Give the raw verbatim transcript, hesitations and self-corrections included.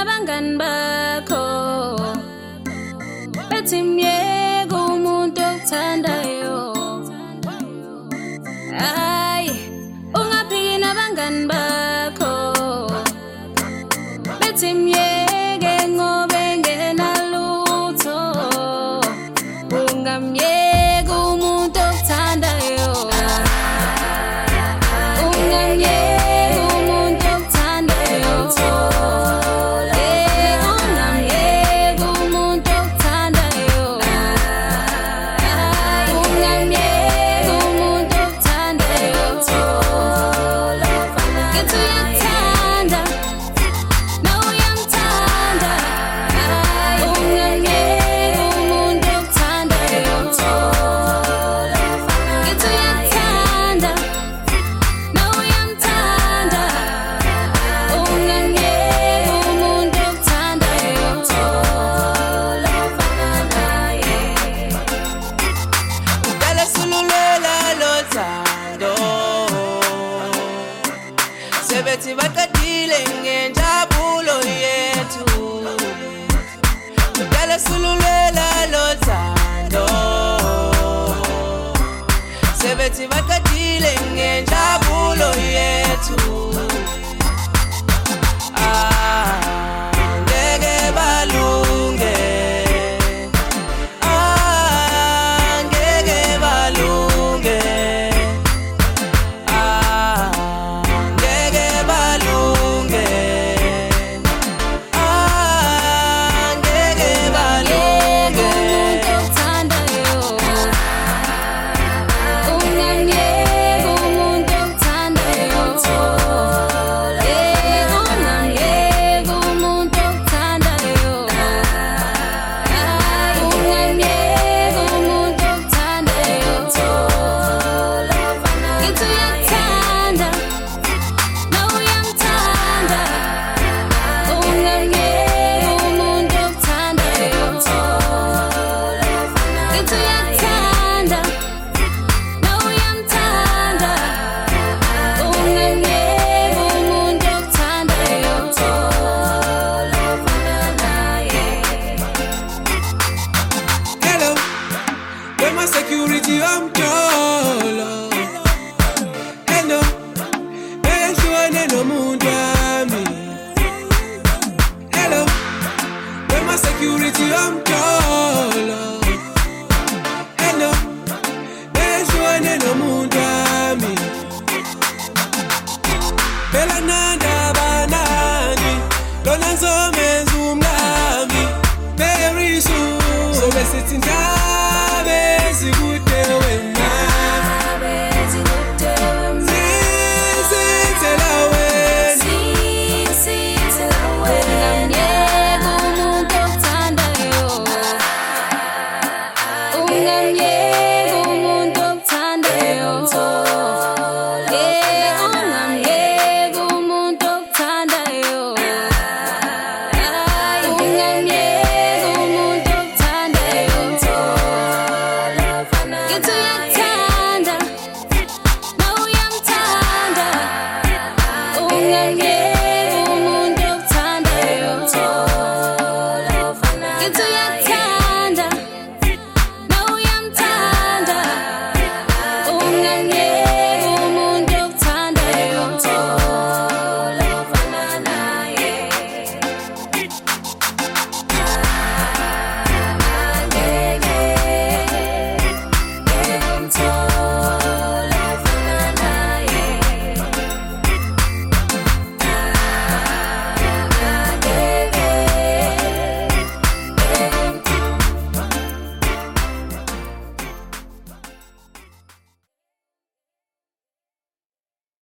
nabangani bakho bethi myeke umuntu okuthandayo. Hayi ungaphiki nabangani bakho bethi myeke ngoba engenalutho. Ungamyeki umuntu okuthandayo. Ungamyeki umuntu okuthandayo. Eh, ungamyeki umuntu okuthandayo. Ungamyeki umuntu okuthandayo. Ngithi uyakuthanda, nawe uyamthanda. Ungamyeki umuntu okuthandayo. Ngithi uyakuthanda, nawe uyamthanda. Ungamyeki umuntu okuthandayo. Dale sululela lothando sebethi baqedile ngenjabulo yethu. Dale sululela lothando sebethi baqedile ngenjabulo yethu. Angeke balunge, angeke balunge, angeke balunge, angeke balunge. Umuntu okuthandayo. Ungamyeki umuntu okuthandayo. Eh, ungamyeki umuntu okuthandayo. Ungamyeki umuntu okuthandayo. Ngithi uyakuthanda, nawe uyamthanda. Ungamyeki umuntu okuthandayo. Ngithi uyakuthanda, nawe uyamthanda. Ungamyeki umuntu okuthandayo. Hello, where my security I'm tolo. Hello, where shwane no muntu wami. Hello, where my security I'm tolo. Hello, where shwane no muntu wami. Bela nanda banani, lona nzomenza umlami. Very soon, so we sit in Jabe, zikude wena. Zizithela wena. Ungamyeki umuntu okuthandayo. Ungamyeki